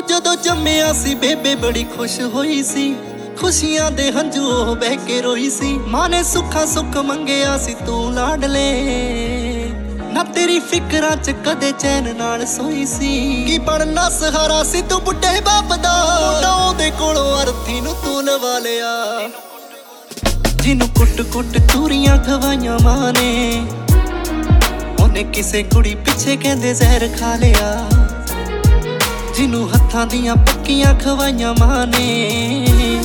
ਜਦੋਂ ਜੰਮਿਆ ਸੀ ਬੇਬੇ ਬੜੀ ਖੁਸ਼ ਹੋਈ ਸੀ, ਖੁਸ਼ੀਆਂ ਦੇ ਹੰਝੂ ਉਹ ਬਹਿ ਕੇ ਰੋਈ ਸੀ। ਮਾਂ ਨੇ ਸੁੱਖਾ ਸੁੱਖ ਮੰਗਿਆ ਸੀ ਤੂੰ ਲਾਡਲੇ, ਨਾ ਤੇਰੀ ਫਿਕਰਾਂ ਚ ਕਦੇ ਚੈਨ ਨਾਲ ਸੋਈ ਸੀ। ਕੀ ਬਣਨਾ ਸਹਾਰਾ ਸੀ ਤੂੰ ਬੁੱਢੇ ਬਾਪ ਦਾ, ਮੁੰਡਾ ਉਹਦੇ ਕੋਲੋਂ ਅਰਥੀ ਨੂੰ ਤੂੰ ਲਵਾ ਲਿਆ। ਜਿਹਨੂੰ ਕੁੱਟ ਕੁੱਟ ਤੂਰੀਆਂ ਖਵਾਈਆਂ ਮਾਂ ਨੇ, ਉਹਨੇ ਕਿਸੇ ਕੁੜੀ ਪਿੱਛੇ ਕਹਿੰਦੇ ਜ਼ਹਿਰ ਖਾ ਲਿਆ। ਜਿਹਨੂੰ ਹੱਥਾਂ ਦੀਆਂ ਪੱਕੀਆਂ ਖਵਾਈਆਂ ਮਾਂ ਨੇ,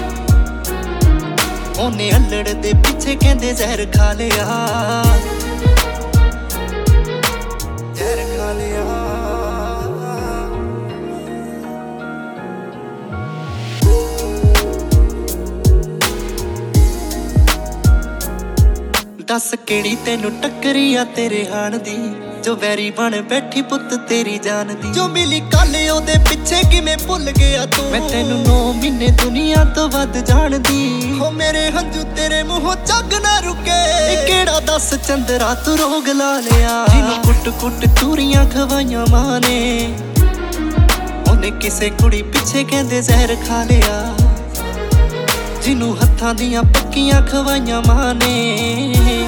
ਉਹਨੇ ਅਲੜ ਦੇ ਪਿੱਛੇ ਕਹਿੰਦੇ ਜ਼ਹਿਰ ਖਾ ਲਿਆ। ਜ਼ਹਿਰ ਖਾ ਲਿਆ। ਦੱਸ ਕਿਹੜੀ ਤੈਨੂੰ ਟੱਕਰੀ ਆ ਤੇਰੇ ਹਾਣ ਦੀ, ਜੋ ਵੈਰੀ ਬਣ ਬੈਠੀ ਪੁੱਤ ਤੇਰੀ ਜਾਨ ਦੀ। ਜੋ ਮਿਲੀ ਕੱਲ ਉਹਦੇ ਪਿੱਛੇ ਕਿਵੇਂ ਭੁੱਲ ਗਿਆ ਤੂੰ, ਮੈਂ ਤੈਨੂੰ 9 ਮਹੀਨੇ ਦੁਨੀਆ ਤੋਂ ਵੱਧ ਜਾਣਦੀ। ਹੋ ਮੇਰੇ ਹੰਝੂ ਤੇਰੇ ਮੂੰਹੋਂ ਝੱਗ ਨਾ ਰੁਕੇ, ਇਹ ਕਿਹੜਾ ਦੱਸ ਚੰਦਰਾ ਤੂੰ ਰੋਗ ਲਾ ਲਿਆ। ਜਿਹਨੂੰ ਕੁੱਟ ਕੁੱਟ ਤੂਰੀਆਂ ਖਵਾਈਆਂ ਮਾਂ ਨੇ, ਉਹਨੇ ਕਿਸੇ ਕੁੜੀ ਪਿੱਛੇ ਕਹਿੰਦੇ ਜ਼ਹਿਰ ਖਾ ਲਿਆ। ਜਿਹਨੂੰ ਹੱਥਾਂ ਦੀਆਂ ਪੱਕੀਆਂ ਖਵਾਈਆਂ ਮਾਂ ਨੇ,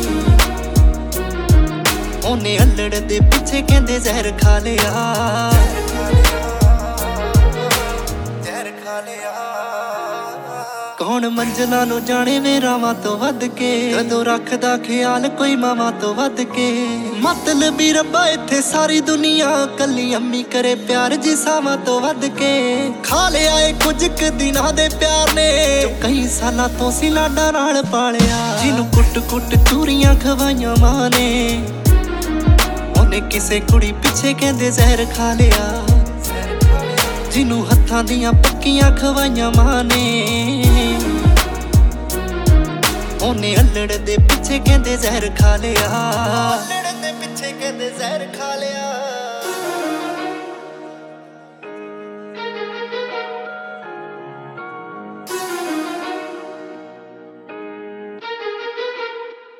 ਉਹਨੇ ਅਲੜ ਦੇ ਪਿੱਛੇ ਕਹਿੰਦੇ ਜ਼ਹਿਰ ਖਾ ਲਿਆ। ਜ਼ਹਿਰ ਖਾ ਲਿਆ। ਕੌਣ ਮੰਜ਼ਲਾਂ ਨੂੰ ਜਾਣੇ ਵੇ ਰਾਵਾਂ ਤੋਂ ਵੱਧ ਕੇ, ਕਦੋਂ ਰੱਖਦਾ ਖਿਆਲ ਕੋਈ ਮਾਵਾਂ ਤੋਂ ਵੱਧ ਕੇ। ਮਤਲਬੀ ਰੱਬਾ ਇੱਥੇ ਸਾਰੀ ਦੁਨੀਆ, ਕੱਲੀ ਅੰਮੀ ਕਰੇ ਪਿਆਰ ਜੀ ਸਾਵਾਂ ਤੋਂ ਵੱਧ ਕੇ। ਖਾ ਲਿਆ ਏ ਕੁਝ ਕੁ ਦਿਨਾਂ ਦੇ ਪਿਆਰ ਨੇ, ਜੋ ਕਈ ਸਾਲਾਂ ਤੋਂ ਸੀ ਲਾਡਾਂ ਨਾਲ ਪਾਲਿਆ। ਜਿਹਨੂੰ ਕੁੱਟ ਕੁੱਟ ਤੂਰੀਆਂ ਖਵਾਈਆਂ ਮਾਂ ਨੇ, ਉਹਨੇ ਕਿਸੇ ਕੁੜੀ ਪਿੱਛੇ ਕਹਿੰਦੇ ਜ਼ਹਿਰ ਖਾ ਲਿਆ। ਜਿਹਨੂੰ ਹੱਥਾਂ ਦੀਆਂ ਪੱਕੀਆਂ ਖਵਾਈਆਂ ਮਾਂ ਨੇ, ਉਹਨੇ ਅਲੜ ਦੇ ਪਿੱਛੇ ਕਹਿੰਦੇ ਜ਼ਹਿਰ ਖਾ ਲਿਆ। ਅਲੜ ਦੇ ਪਿੱਛੇ ਕਹਿੰਦੇ ਜ਼ਹਿਰ ਖਾ ਲਿਆ।